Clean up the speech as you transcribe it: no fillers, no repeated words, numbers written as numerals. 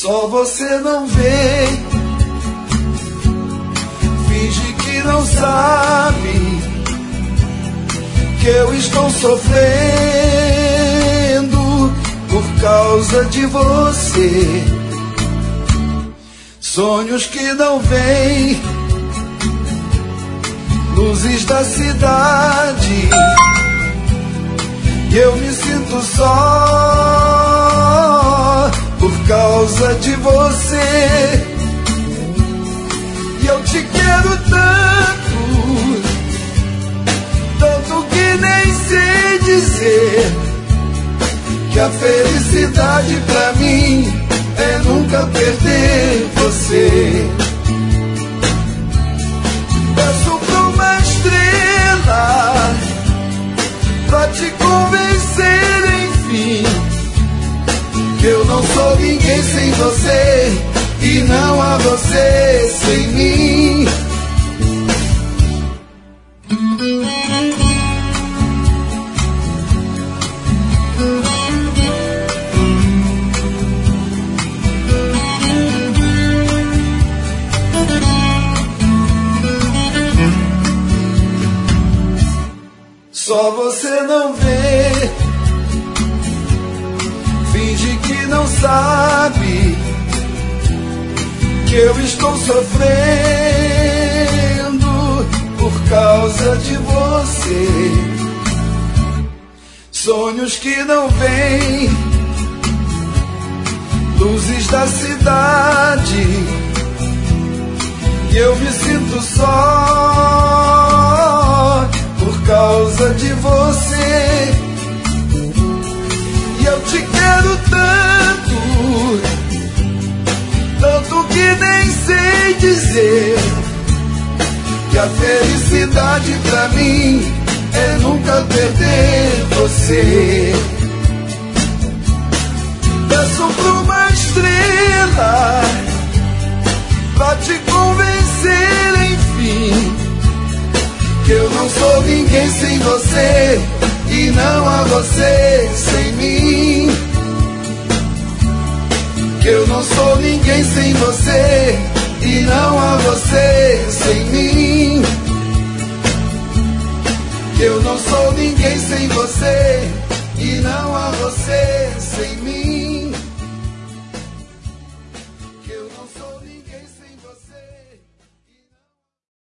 Só você não vê, finge que não sabe que eu estou sofrendo por causa de você. Sonhos que não vêm, luzes da cidade, e eu me sinto só por causa de você. E eu te quero tanto, tanto que nem sei dizer que a felicidade pra mim é nunca perder você. Peço pra uma estrela pra te convencer, enfim, que eu não sou ninguém sem você e não há você sem mim. Só você não vê, finge que não sabe que eu estou sofrendo por causa de você. Sonhos que não vêm, luzes da cidade, e eu me sinto só por causa de você. E eu te quero tanto, tanto que nem sei dizer que a felicidade pra mim é nunca perder você. Peço pra uma estrela pra te convencer, enfim, que eu não sou ninguém sem você e não há você sem mim. Que eu não sou ninguém sem você e não há você sem mim. Que eu não sou ninguém sem você e não há você sem mim. Que eu não sou ninguém sem